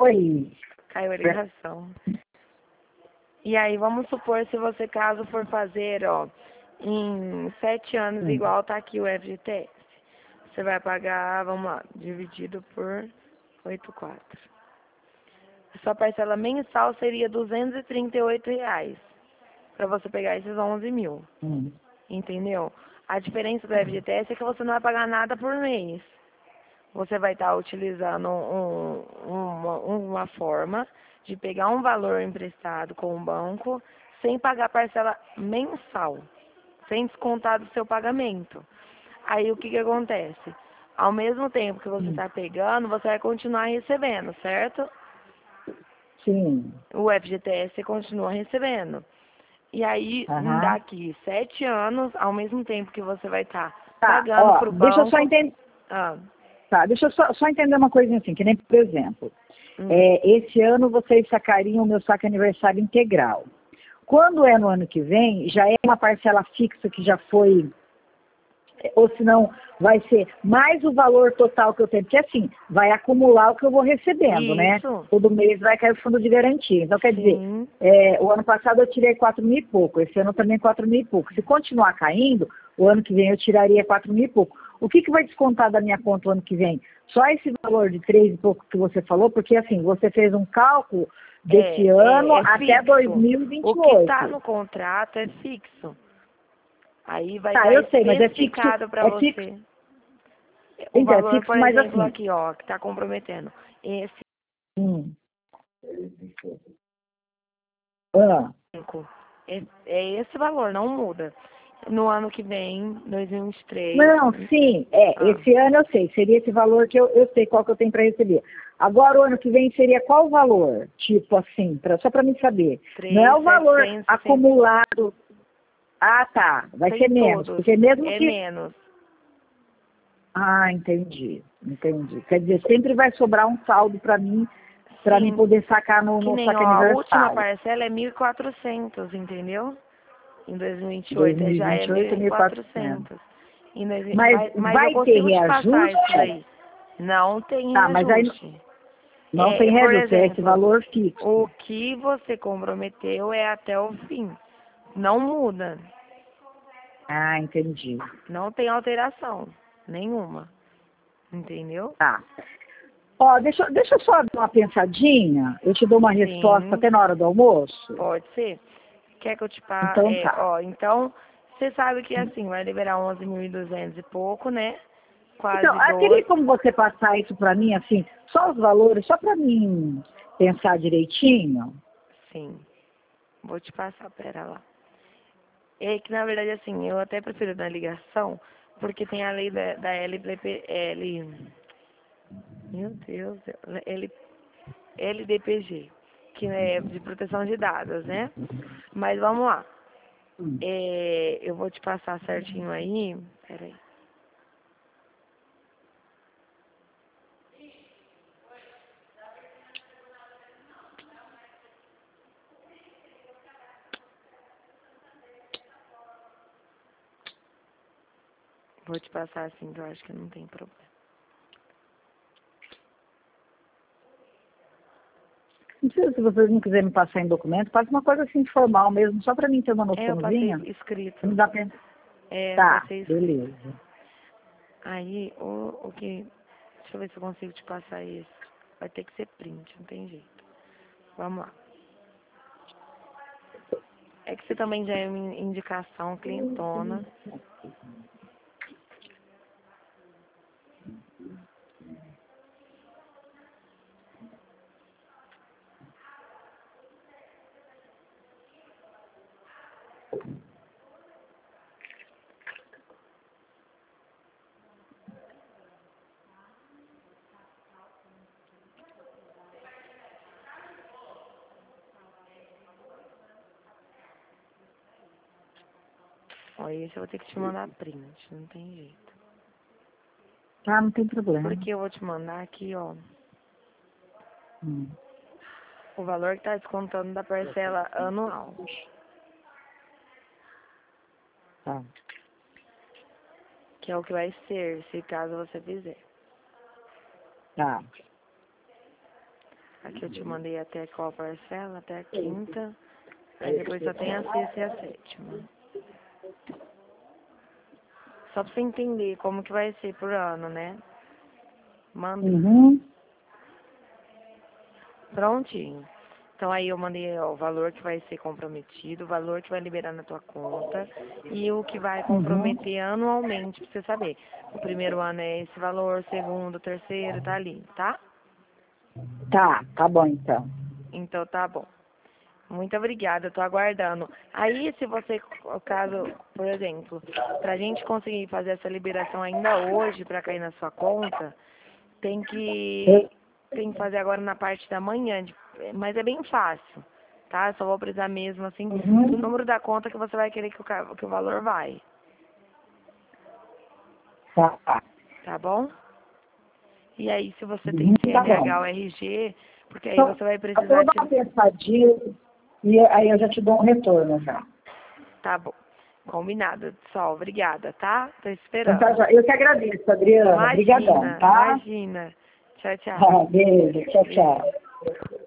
Oi. Caiu a ligação. E aí, vamos supor, se você, caso for fazer, ó, em 7 anos, igual tá aqui o FGTS, você vai pagar, vamos lá, dividido por 8,4. Sua parcela mensal seria R$ 238 para você pegar esses 11 mil. Entendeu? A diferença do FGTS é que você não vai pagar nada por mês. Você vai estar utilizando uma forma de pegar um valor emprestado com o banco sem pagar parcela mensal, sem descontar do seu pagamento. Aí o que acontece? Ao mesmo tempo que você está pegando, você vai continuar recebendo, certo? Sim. O FGTS você continua recebendo. E aí, daqui 7 anos, ao mesmo tempo que você vai estar pagando para o banco... Deixa eu só entender. Tá, deixa eu só entender uma coisinha assim, que nem, por exemplo, esse ano vocês sacariam o meu saque aniversário integral. Quando é no ano que vem, já é uma parcela fixa que já foi, ou se não, vai ser mais o valor total que eu tenho, porque assim, vai acumular o que eu vou recebendo, né? Todo mês vai cair o fundo de garantia. Então, quer dizer, o ano passado eu tirei 4 mil e pouco, esse ano também 4 mil e pouco. Se continuar caindo, o ano que vem eu tiraria 4 mil e pouco. O que vai descontar da minha conta o ano que vem? Só esse valor de 3 e pouco que você falou, porque assim, você fez um cálculo desse ano até 2028. O que está no contrato é fixo. Aí vai estar eu sei, mas é especificado para você. Fixo. O valor, fixo, por mas exemplo, assim, aqui, ó, que está comprometendo. Esse é esse valor, não muda. No ano que vem, 2023. Não, sim, esse ano eu sei, seria esse valor que eu sei qual que eu tenho para receber. Agora o ano que vem seria qual o valor? Tipo assim, só para mim saber. Não é o valor acumulado. Ah, tá, vai ser menos, porque mesmo que... menos. Ah, entendi. Quer dizer, sempre vai sobrar um saldo para mim poder sacar no saque aniversário. A última parcela é 1.400, entendeu? Em 2028, já é 1.400. Mas vai eu ter consigo te passar isso reajuste? daí. Não tem reajuste. Mas aí não tem reajuste, é esse valor fixo. O que você comprometeu é até o fim. Não muda. Ah, entendi. Não tem alteração nenhuma. Entendeu? Tá. Ó, deixa eu só dar uma pensadinha. Eu te dou uma resposta até na hora do almoço? Pode ser. Quer que eu te passe? Então tá. Então, você sabe que assim, vai liberar 11.200 e pouco, né? Quase Então, teria como você passar isso para mim, assim, só os valores, só para mim pensar direitinho? Sim. Vou te passar, pera lá. É que, na verdade, assim, eu até prefiro na ligação, porque tem a lei da meu Deus, LDPG, que é de proteção de dados, né? Mas vamos lá. Eu vou te passar certinho aí. Peraí. Vou te passar assim, que eu acho que não tem problema. Não sei se vocês não quiserem me passar em documento, faz uma coisa assim informal mesmo, só para mim ter uma noçãozinha. Eu passei escrito. Não dá pra... Tá, passei escrito. Beleza. Aí, o que... Deixa eu ver se eu consigo te passar isso. Vai ter que ser print, não tem jeito. Vamos lá. É que você também já é uma indicação clientona. Ó, esse eu vou ter que te mandar print, não tem jeito. Ah, não tem problema. Porque eu vou te mandar aqui, ó. O valor que tá descontando da parcela anual. Tá. Que é o que vai ser, se caso você fizer. Tá. Aqui eu te mandei até qual parcela, até a quinta. Aí depois só tem a sexta e a sétima. Só pra você entender como que vai ser por ano, né? Manda. Uhum. Prontinho. Então aí eu mandei ó, o valor que vai ser comprometido, o valor que vai liberar na tua conta e o que vai comprometer anualmente, pra você saber. O primeiro ano é esse valor, o segundo, o terceiro, tá ali, tá? Tá bom então. Então tá bom. Muito obrigada, eu tô aguardando. Aí se você, caso, por exemplo, pra gente conseguir fazer essa liberação ainda hoje pra cair na sua conta, tem que fazer agora na parte da manhã, mas é bem fácil, tá? Só vou precisar mesmo, assim, do número da conta que você vai querer que o valor vai, Tá. tá bom? E aí, se você tem Tá bom. CNH ou RG, porque aí Então, você vai eu precisar vou dar uma pensadinha e aí eu já te dou um retorno já. Tá bom, combinado, Sol, obrigada, tá? Tô Então, tá, esperando. já. Eu que agradeço, Adriana. Obrigadão, Imagina, tá? imagina. Tchau, tchau. Beijo. Tchau, tchau.